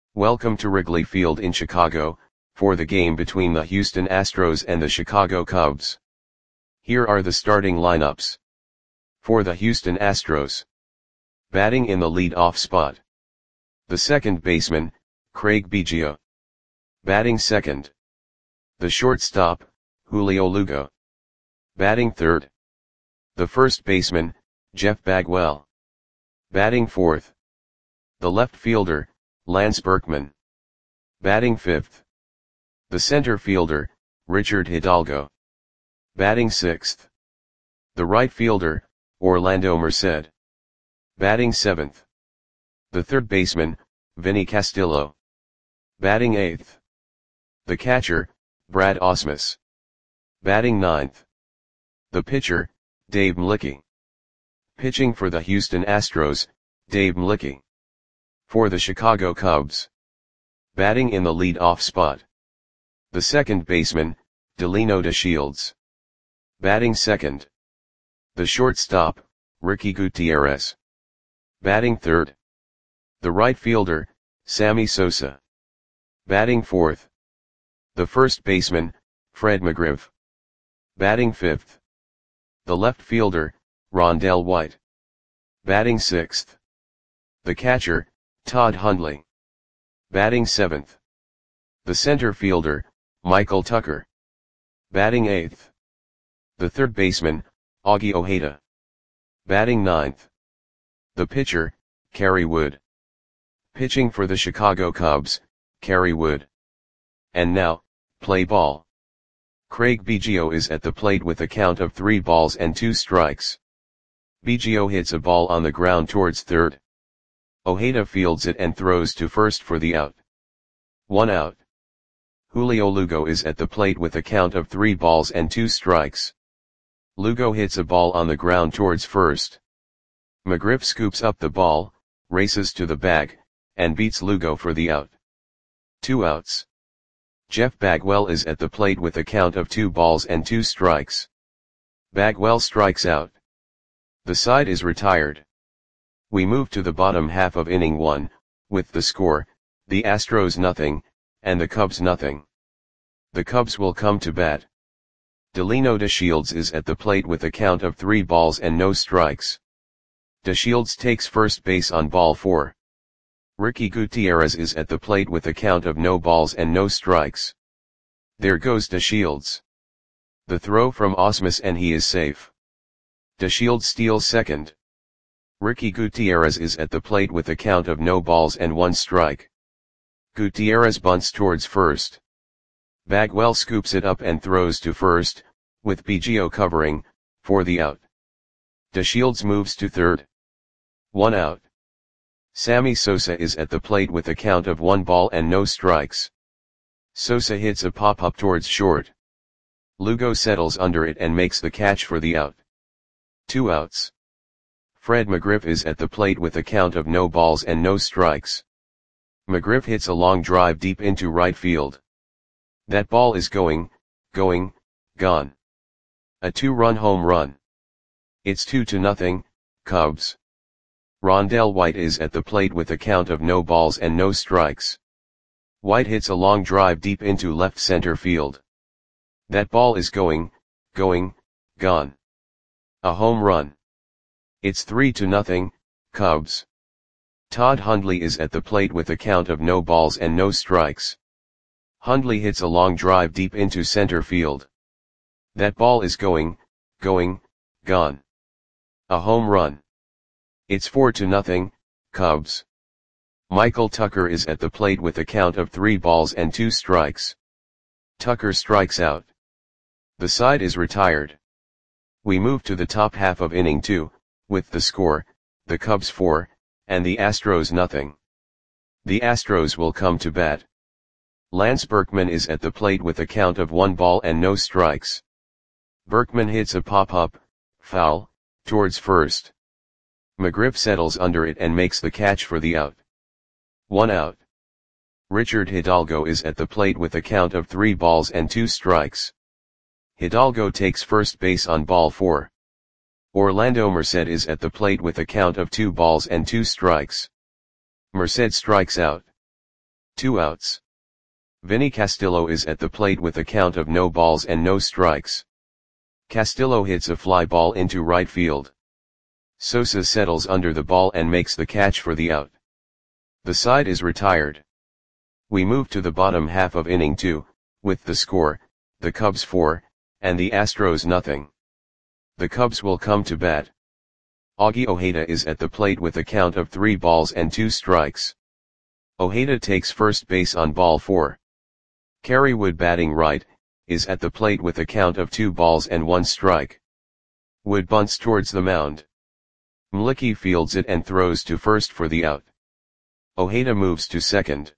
Welcome to Wrigley Field in Chicago, for the game between the Houston Astros and the Chicago Cubs. Here are the starting lineups. For the Houston Astros. Batting in the lead-off spot. The second baseman, Craig Biggio. Batting second. The shortstop, Julio Lugo. Batting third. The first baseman, Jeff Bagwell. Batting fourth. The left fielder, Lance Berkman. Batting fifth. The center fielder, Richard Hidalgo. Batting sixth. The right fielder, Orlando Merced. Batting seventh. The third baseman, Vinny Castillo. Batting eighth. The catcher, Brad Ausmus. Batting ninth. The pitcher, Dave Mlicki. Pitching for the Houston Astros, Dave Mlicki. For the Chicago Cubs. Batting in the lead-off spot. The second baseman, Delino DeShields. Batting second. The shortstop, Ricky Gutierrez. Batting third. The right fielder, Sammy Sosa. Batting fourth. The first baseman, Fred McGriff. Batting fifth. The left fielder, Rondell White. Batting sixth. The catcher, Todd Hundley. Batting seventh. The center fielder, Michael Tucker. Batting eighth. The third baseman, Augie Ojeda. Batting ninth. The pitcher, Kerry Wood. Pitching for the Chicago Cubs, Kerry Wood. And now, play ball. Craig Biggio is at the plate with a count of 3 balls and 2 strikes. Biggio hits a ball on the ground towards third. Ojeda fields it and throws to first for the out. 1 out. Julio Lugo is at the plate with a count of 3 balls and 2 strikes. Lugo hits a ball on the ground towards first. McGriff scoops up the ball, races to the bag, and beats Lugo for the out. 2 outs. Jeff Bagwell is at the plate with a count of 2 balls and 2 strikes. Bagwell strikes out. The side is retired. We move to the bottom half of inning 1, with the score, the Astros nothing, and the Cubs nothing. The Cubs will come to bat. Delino DeShields is at the plate with a count of 3 balls and no strikes. DeShields takes first base on ball 4. Ricky Gutierrez is at the plate with a count of no balls and no strikes. There goes DeShields. The throw from Ausmus and he is safe. DeShields steals second. Ricky Gutierrez is at the plate with a count of no balls and 1 strike. Gutierrez bunts towards first. Bagwell scoops it up and throws to first, with Biggio covering, for the out. DeShields moves to third. 1 out. Sammy Sosa is at the plate with a count of 1 ball and no strikes. Sosa hits a pop-up towards short. Lugo settles under it and makes the catch for the out. 2 outs. Fred McGriff is at the plate with a count of no balls and no strikes. McGriff hits a long drive deep into right field. That ball is gone. A 2-run home run. It's 2-0, Cubs. Rondell White is at the plate with a count of no balls and no strikes. White hits a long drive deep into left center field. That ball is gone. A home run. It's 3-0, Cubs. Todd Hundley is at the plate with a count of no balls and no strikes. Hundley hits a long drive deep into center field. That ball is gone. A home run. It's 4-0, Cubs. Michael Tucker is at the plate with a count of 3 balls and 2 strikes. Tucker strikes out. The side is retired. We move to the top half of inning 2, with the score, the Cubs 4, and the Astros nothing. The Astros will come to bat. Lance Berkman is at the plate with a count of 1 ball and no strikes. Berkman hits a pop-up, foul, towards first. McGriff settles under it and makes the catch for the out. 1 out. Richard Hidalgo is at the plate with a count of 3 balls and 2 strikes. Hidalgo takes first base on ball 4. Orlando Merced is at the plate with a count of 2 balls and 2 strikes. Merced strikes out. 2 outs. Vinny Castillo is at the plate with a count of no balls and no strikes. Castillo hits a fly ball into right field. Sosa settles under the ball and makes the catch for the out. The side is retired. We move to the bottom half of inning 2, with the score, the Cubs 4, and the Astros nothing. The Cubs will come to bat. Augie Ojeda is at the plate with a count of 3 balls and 2 strikes. Ojeda takes first base on ball 4. Kerry Wood, batting right, is at the plate with a count of 2 balls and 1 strike. Wood bunts towards the mound. Mlicki fields it and throws to first for the out. Ojeda moves to second.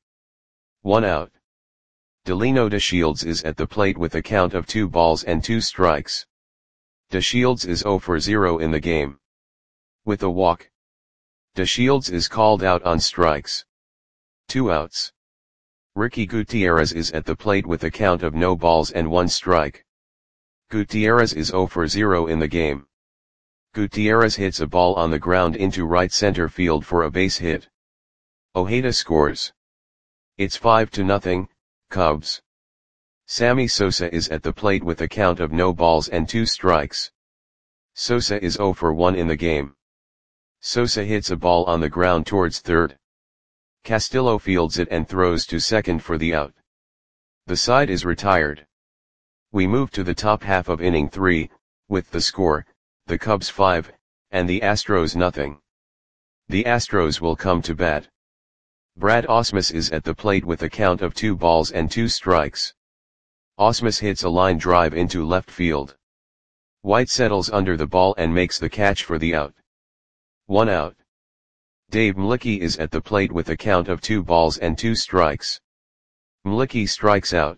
1 out. Delino DeShields is at the plate with a count of 2 balls and 2 strikes. DeShields is 0 for 0 in the game. With a walk, DeShields is called out on strikes. 2 outs. Ricky Gutierrez is at the plate with a count of no balls and 1 strike. Gutierrez is 0 for 0 in the game. Gutierrez hits a ball on the ground into right center field for a base hit. Ojeda scores. It's 5-0, Cubs. Sammy Sosa is at the plate with a count of no balls and 2 strikes. Sosa is 0 for 1 in the game. Sosa hits a ball on the ground towards third. Castillo fields it and throws to second for the out. The side is retired. We move to the top half of inning 3, with the score, the Cubs 5, and the Astros nothing. The Astros will come to bat. Brad Ausmus is at the plate with a count of 2 balls and 2 strikes. Ausmus hits a line drive into left field. White settles under the ball and makes the catch for the out. 1 out. Dave Mlicki is at the plate with a count of 2 balls and 2 strikes. Mlicki strikes out.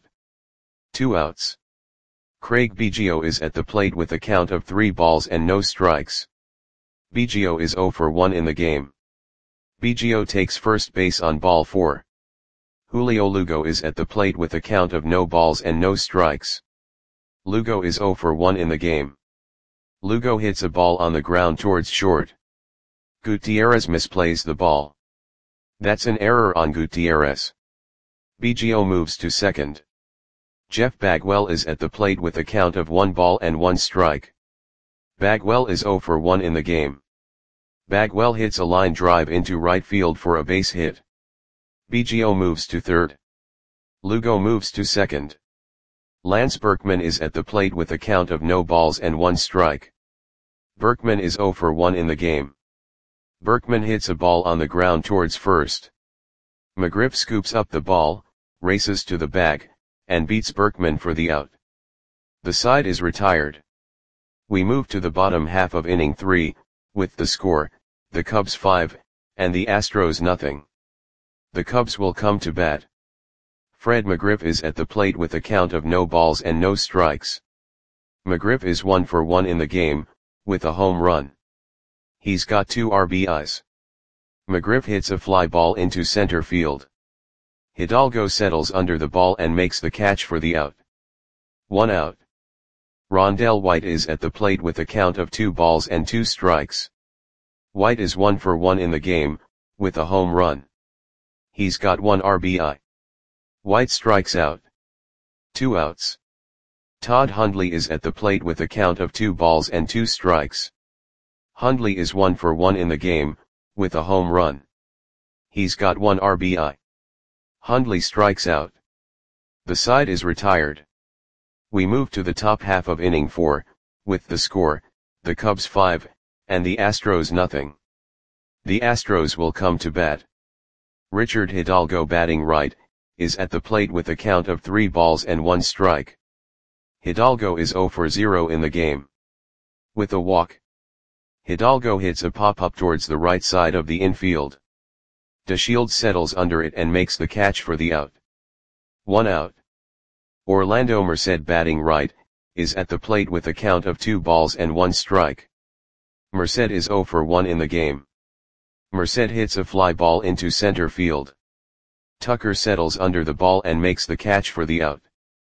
2 outs. Craig Biggio is at the plate with a count of 3 balls and no strikes. Biggio is 0 for 1 in the game. Biggio takes first base on ball 4. Julio Lugo is at the plate with a count of no balls and no strikes. Lugo is 0 for 1 in the game. Lugo hits a ball on the ground towards short. Gutierrez misplays the ball. That's an error on Gutierrez. Biggio moves to second. Jeff Bagwell is at the plate with a count of 1 ball and 1 strike. Bagwell is 0 for 1 in the game. Bagwell hits a line drive into right field for a base hit. Biggio moves to third. Lugo moves to second. Lance Berkman is at the plate with a count of no balls and 1 strike. Berkman is 0 for 1 in the game. Berkman hits a ball on the ground towards first. McGriff scoops up the ball, races to the bag, and beats Berkman for the out. The side is retired. We move to the bottom half of inning 3, with the score, the Cubs 5, and the Astros nothing. The Cubs will come to bat. Fred McGriff is at the plate with a count of no balls and no strikes. McGriff is 1 for 1 in the game, with a home run. He's got 2 RBIs. McGriff hits a fly ball into center field. Hidalgo settles under the ball and makes the catch for the out. 1 out. Rondell White is at the plate with a count of 2 balls and 2 strikes. White is 1 for 1 in the game, with a home run. He's got 1 RBI. White strikes out. 2 outs. Todd Hundley is at the plate with a count of 2 balls and 2 strikes. Hundley is 1 for 1 in the game, with a home run. He's got 1 RBI. Hundley strikes out. The side is retired. We move to the top half of inning 4, with the score, the Cubs 5, and the Astros nothing. The Astros will come to bat. Richard Hidalgo, batting right, is at the plate with a count of 3 balls and 1 strike. Hidalgo is 0 for 0 in the game. With a walk, Hidalgo hits a pop-up towards the right side of the infield. DeShields settles under it and makes the catch for the out. 1 out. Orlando Merced, batting right, is at the plate with a count of 2 balls and 1 strike. Merced is 0 for 1 in the game. Merced hits a fly ball into center field. Tucker settles under the ball and makes the catch for the out.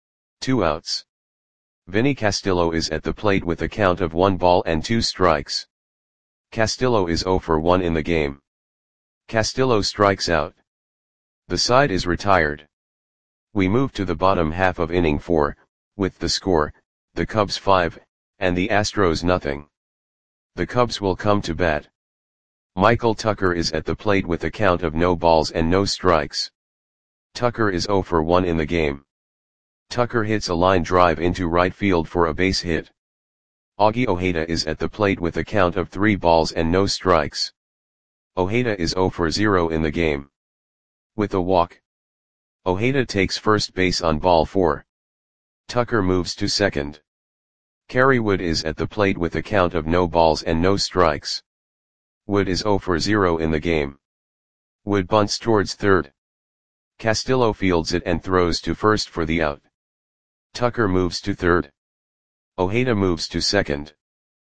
2 outs. Vinny Castillo is at the plate with a count of 1 ball and 2 strikes. Castillo is 0 for 1 in the game. Castillo strikes out. The side is retired. We move to the bottom half of inning 4, with the score, the Cubs 5, and the Astros nothing. The Cubs will come to bat. Michael Tucker is at the plate with a count of no balls and no strikes. Tucker is 0 for 1 in the game. Tucker hits a line drive into right field for a base hit. Augie Ojeda is at the plate with a count of 3 balls and no strikes. Ojeda is 0 for 0 in the game. With a walk, Ojeda takes first base on ball 4. Tucker moves to second. Kerry Wood is at the plate with a count of no balls and no strikes. Wood is 0 for 0 in the game. Wood bunts towards third. Castillo fields it and throws to first for the out. Tucker moves to third. Ojeda moves to second.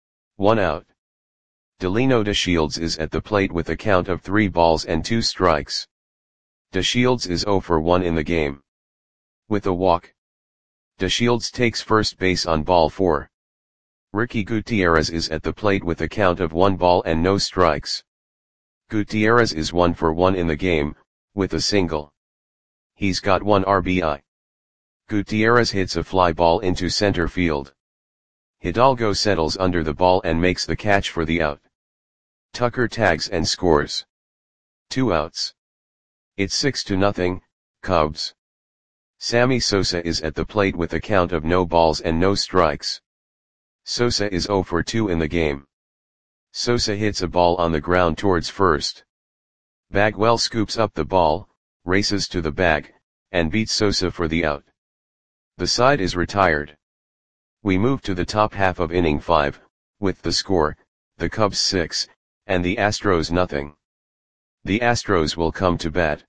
1 out. Delino DeShields is at the plate with a count of 3 balls and 2 strikes. DeShields is 0 for 1 in the game. With a walk, DeShields takes first base on ball 4. Ricky Gutierrez is at the plate with a count of 1 ball and no strikes. Gutierrez is 1 for 1 in the game, with a single. He's got 1 RBI. Gutierrez hits a fly ball into center field. Hidalgo settles under the ball and makes the catch for the out. Tucker tags and scores. 2 outs. It's 6-0, Cubs. Sammy Sosa is at the plate with a count of no balls and no strikes. Sosa is 0 for 2 in the game. Sosa hits a ball on the ground towards first. Bagwell scoops up the ball, races to the bag, and beats Sosa for the out. The side is retired. We move to the top half of inning 5, with the score, the Cubs 6, and the Astros nothing. The Astros will come to bat.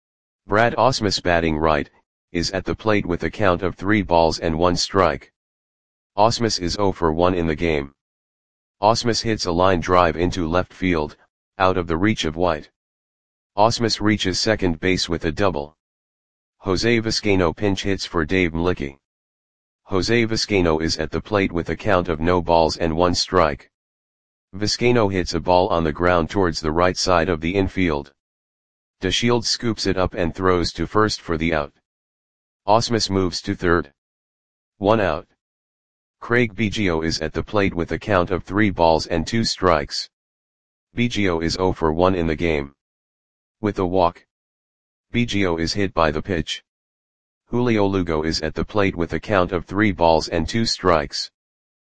Brad Ausmus, batting right, is at the plate with a count of 3 balls and 1 strike. Ausmus is 0 for 1 in the game. Ausmus hits a line drive into left field, out of the reach of White. Ausmus reaches second base with a double. Jose Vizcaino pinch hits for Dave Mlicki. Jose Vizcaino is at the plate with a count of no balls and 1 strike. Vizcaino hits a ball on the ground towards the right side of the infield. DeShields scoops it up and throws to first for the out. Ausmus moves to third. 1 out. Craig Biggio is at the plate with a count of 3 balls and 2 strikes. Biggio is 0 for 1 in the game. With a walk, Biggio is hit by the pitch. Julio Lugo is at the plate with a count of 3 balls and 2 strikes.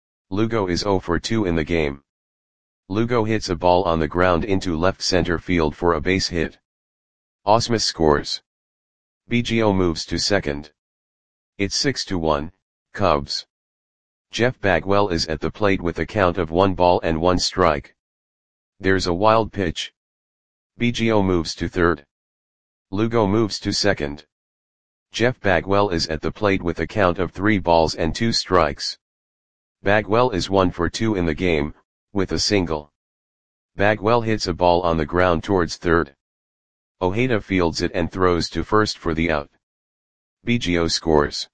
Lugo is 0 for 2 in the game. Lugo hits a ball on the ground into left center field for a base hit. Ausmus scores. Biggio moves to second. It's 6-1, Cubs. Jeff Bagwell is at the plate with a count of 1 ball and 1 strike. There's a wild pitch. Biggio moves to third. Lugo moves to second. Jeff Bagwell is at the plate with a count of 3 balls and 2 strikes. Bagwell is 1 for 2 in the game, with a single. Bagwell hits a ball on the ground towards third. Ojeda fields it and throws to first for the out. Biggio scores.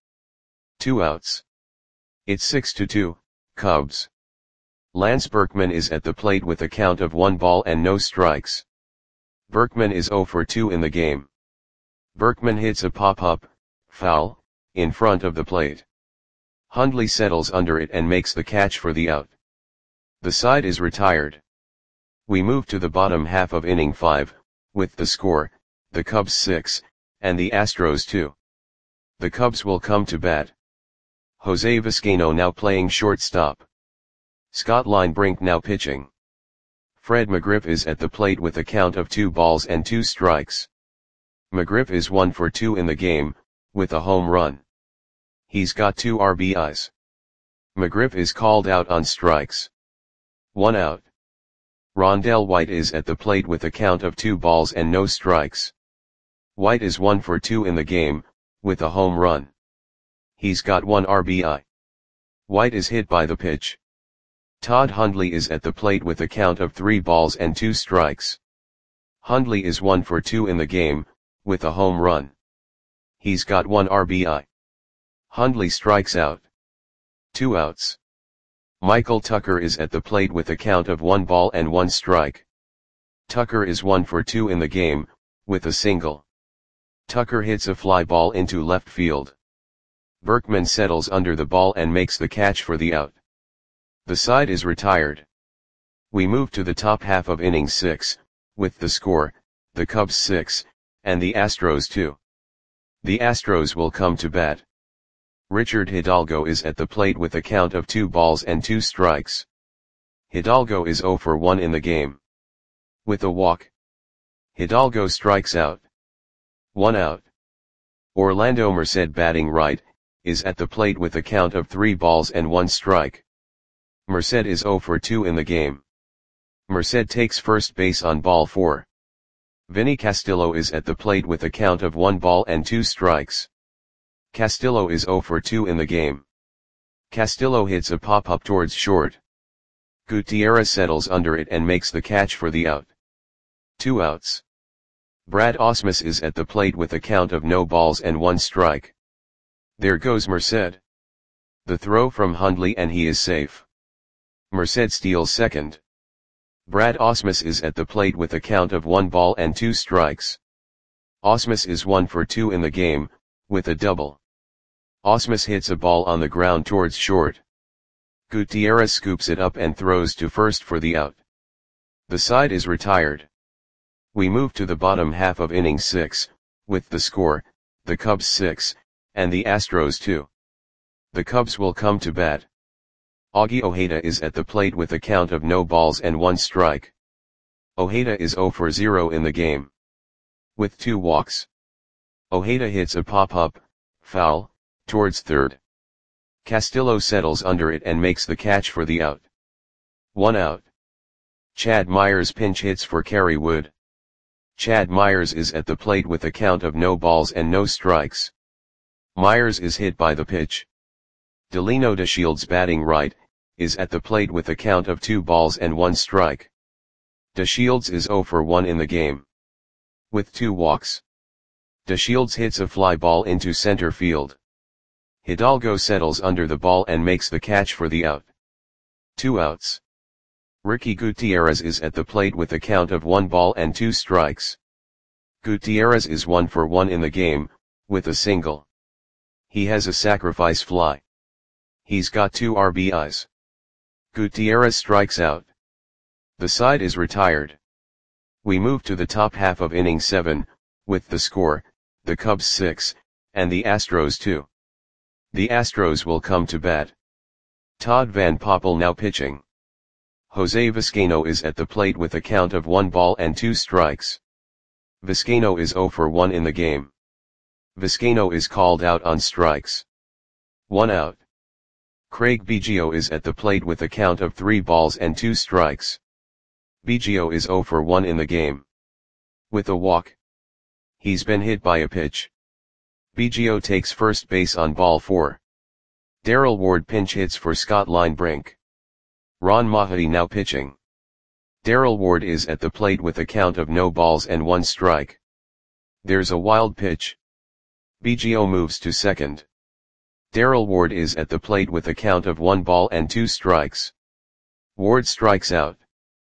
2 outs. It's 6-2, Cubs. Lance Berkman is at the plate with a count of 1 ball and no strikes. Berkman is 0 for 2 in the game. Berkman hits a pop-up, foul, in front of the plate. Hundley settles under it and makes the catch for the out. The side is retired. We move to the bottom half of inning 5, with the score, the Cubs 6, and the Astros 2. The Cubs will come to bat. Jose Vizcaino now playing shortstop. Scott Linebrink now pitching. Fred McGriff is at the plate with a count of 2 balls and 2 strikes. McGriff is 1 for 2 in the game, with a home run. He's got 2 RBIs. McGriff is called out on strikes. 1 out. Rondell White is at the plate with a count of 2 balls and no strikes. White is 1 for 2 in the game, with a home run. He's got 1 RBI. White is hit by the pitch. Todd Hundley is at the plate with a count of 3 balls and 2 strikes. Hundley is 1 for 2 in the game, with a home run. He's got 1 RBI. Hundley strikes out. 2 outs. Michael Tucker is at the plate with a count of 1 ball and 1 strike. Tucker is 1 for 2 in the game, with a single. Tucker hits a fly ball into left field. Berkman settles under the ball and makes the catch for the out. The side is retired. We move to the top half of inning 6, with the score, the Cubs 6, and the Astros 2. The Astros will come to bat. Richard Hidalgo is at the plate with a count of 2 balls and 2 strikes. Hidalgo is 0 for 1 in the game. With a walk, Hidalgo strikes out. 1 out. Orlando Merced, batting right, is at the plate with a count of 3 balls and 1 strike. Merced is 0 for 2 in the game. Merced takes first base on ball 4. Vinny Castillo is at the plate with a count of 1 ball and 2 strikes. Castillo is 0 for 2 in the game. Castillo hits a pop-up towards short. Gutierrez settles under it and makes the catch for the out. 2 outs. Brad Ausmus is at the plate with a count of no balls and 1 strike. There goes Merced. The throw from Hundley and he is safe. Merced steals second. Brad Ausmus is at the plate with a count of 1 ball and 2 strikes. Ausmus is 1 for 2 in the game, with a double. Ausmus hits a ball on the ground towards short. Gutierrez scoops it up and throws to first for the out. The side is retired. We move to the bottom half of inning 6, with the score, the Cubs 6, and the Astros 2. The Cubs will come to bat. Augie Ojeda is at the plate with a count of no balls and 1 strike. Ojeda is 0 for 0 in the game. With 2 walks. Ojeda hits a pop-up, foul, towards third. Castillo settles under it and makes the catch for the out. 1 out. Chad Myers pinch hits for Kerry Wood. Chad Myers is at the plate with a count of no balls and no strikes. Myers is hit by the pitch. Delino DeShields, batting right, is at the plate with a count of 2 balls and 1 strike. DeShields is 0 for 1 in the game. With 2 walks. DeShields hits a fly ball into center field. Hidalgo settles under the ball and makes the catch for the out. 2 outs. Ricky Gutierrez is at the plate with a count of 1 ball and 2 strikes. Gutierrez is 1 for 1 in the game, with a single. He has a sacrifice fly. He's got 2 RBIs. Gutierrez strikes out. The side is retired. We move to the top half of inning 7, with the score, the Cubs 6, and the Astros 2. The Astros will come to bat. Todd Van Poppel now pitching. Jose Vizcaino is at the plate with a count of 1 ball and 2 strikes. Vizcaino is 0 for 1 in the game. Vizcaino is called out on strikes. 1 out. Craig Biggio is at the plate with a count of 3 balls and 2 strikes. Biggio is 0 for 1 in the game. With a walk. He's been hit by a pitch. Biggio takes first base on ball 4. Darrell Ward pinch hits for Scott Linebrink. Ron Mahadi now pitching. Darrell Ward is at the plate with a count of no balls and 1 strike. There's a wild pitch. Biggio moves to second. Darrell Ward is at the plate with a count of 1 ball and 2 strikes. Ward strikes out.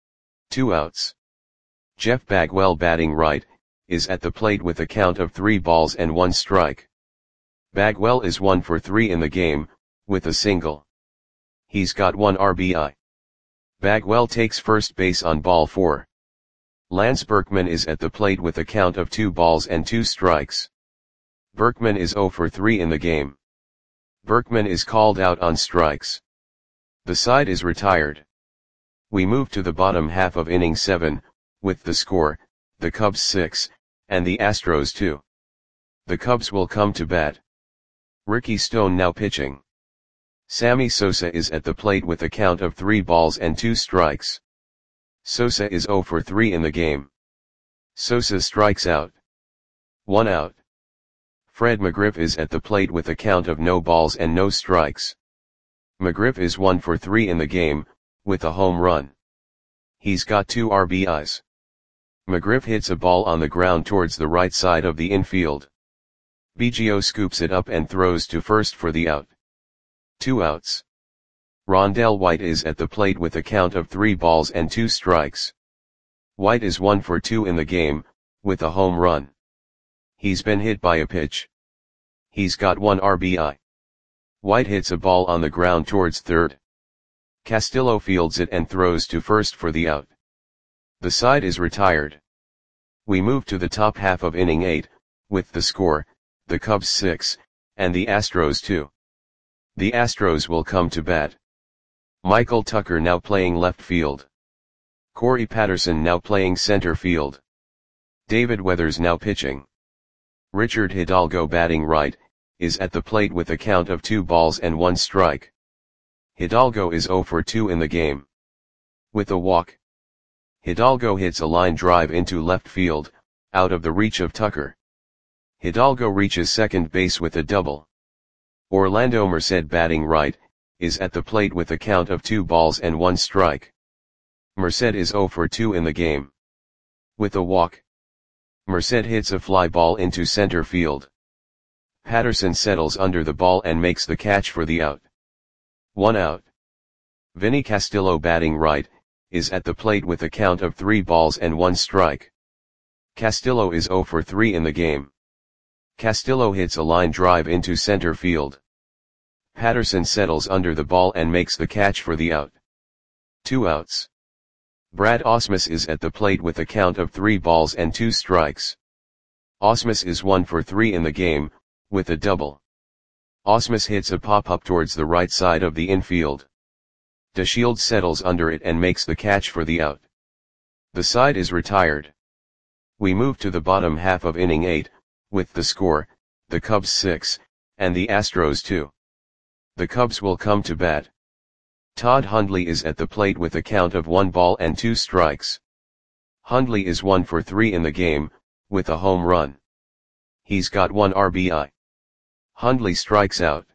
2 outs. Jeff Bagwell, batting right, is at the plate with a count of 3 balls and 1 strike. Bagwell is 1 for 3 in the game, with a single. He's got 1 RBI. Bagwell takes first base on ball 4. Lance Berkman is at the plate with a count of 2 balls and 2 strikes. Berkman is 0 for 3 in the game. Berkman is called out on strikes. The side is retired. We move to the bottom half of inning 7, with the score, the Cubs 6, and the Astros 2. The Cubs will come to bat. Ricky Stone now pitching. Sammy Sosa is at the plate with a count of 3 balls and 2 strikes. Sosa is 0 for 3 in the game. Sosa strikes out. 1 out. Fred McGriff is at the plate with a count of no balls and no strikes. McGriff is 1 for 3 in the game, with a home run. He's got 2 RBIs. McGriff hits a ball on the ground towards the right side of the infield. Biggio scoops it up and throws to first for the out. 2 outs. Rondell White is at the plate with a count of 3 balls and 2 strikes. White is 1 for 2 in the game, with a home run. He's been hit by a pitch. He's got 1 RBI. White hits a ball on the ground towards third. Castillo fields it and throws to first for the out. The side is retired. We move to the top half of inning 8, with the score, the Cubs 6, and the Astros 2. The Astros will come to bat. Michael Tucker now playing left field. Corey Patterson now playing center field. David Weathers now pitching. Richard Hidalgo batting right, is at the plate with a count of 2 balls and 1 strike. Hidalgo is 0 for 2 in the game. With a walk. Hidalgo hits a line drive into left field, out of the reach of Tucker. Hidalgo reaches second base with a double. Orlando Merced batting right, is at the plate with a count of 2 balls and 1 strike. Merced is 0 for 2 in the game. With a walk. Merced hits a fly ball into center field. Patterson settles under the ball and makes the catch for the out. 1 out. Vinny Castillo batting right, is at the plate with a count of 3 balls and 1 strike. Castillo is 0 for 3 in the game. Castillo hits a line drive into center field. Patterson settles under the ball and makes the catch for the out. 2 outs. Brad Ausmus is at the plate with a count of 3 balls and 2 strikes. Ausmus is 1 for 3 in the game, with a double. Ausmus hits a pop-up towards the right side of the infield. DeShields settles under it and makes the catch for the out. The side is retired. We move to the bottom half of inning 8, with the score, the Cubs 6, and the Astros 2. The Cubs will come to bat. Todd Hundley is at the plate with a count of 1 ball and 2 strikes. Hundley is 1 for 3 in the game, with a home run. He's got 1 RBI. Hundley strikes out.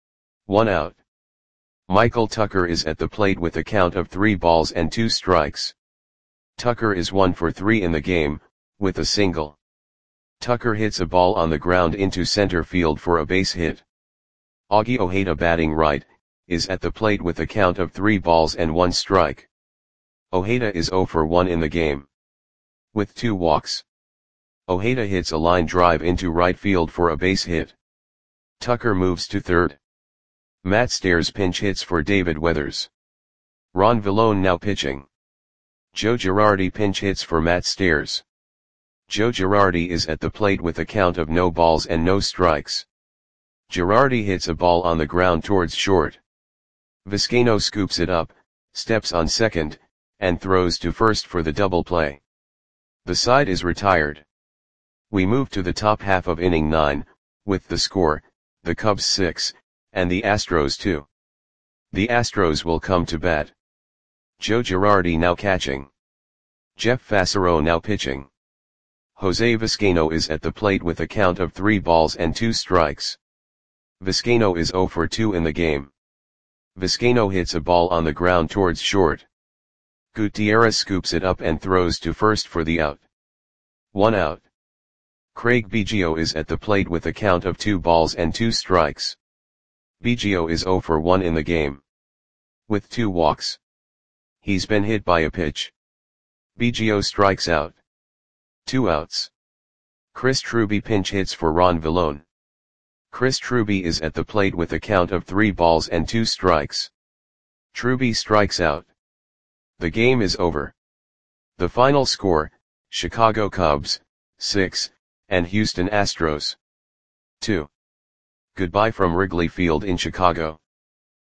1 out. Michael Tucker is at the plate with a count of 3 balls and 2 strikes. Tucker is 1 for 3 in the game, with a single. Tucker hits a ball on the ground into center field for a base hit. Augie Ojeda batting right, is at the plate with a count of 3 balls and 1 strike. Ojeda is 0 for 1 in the game. With 2 walks. Ojeda hits a line drive into right field for a base hit. Tucker moves to third. Matt Stairs pinch hits for David Weathers. Ron Villone now pitching. Joe Girardi pinch hits for Matt Stairs. Joe Girardi is at the plate with a count of no balls and no strikes. Girardi hits a ball on the ground towards short. Vizcaino scoops it up, steps on second, and throws to first for the double play. The side is retired. We move to the top half of inning 9, with the score, the Cubs 6, and the Astros 2. The Astros will come to bat. Joe Girardi now catching. Jeff Fassero now pitching. Jose Vizcaino is at the plate with a count of 3 balls and 2 strikes. Vizcaino is 0 for 2 in the game. Vizcaino hits a ball on the ground towards short. Gutierrez scoops it up and throws to first for the out. 1 out. Craig Biggio is at the plate with a count of 2 balls and 2 strikes. Biggio is 0 for 1 in the game. With 2 walks. He's been hit by a pitch. Biggio strikes out. 2 outs. Chris Truby pinch hits for Ron Villone. Chris Truby is at the plate with a count of 3 balls and 2 strikes. Truby strikes out. The game is over. The final score, Chicago Cubs, 6, and Houston Astros, 2. Goodbye from Wrigley Field in Chicago.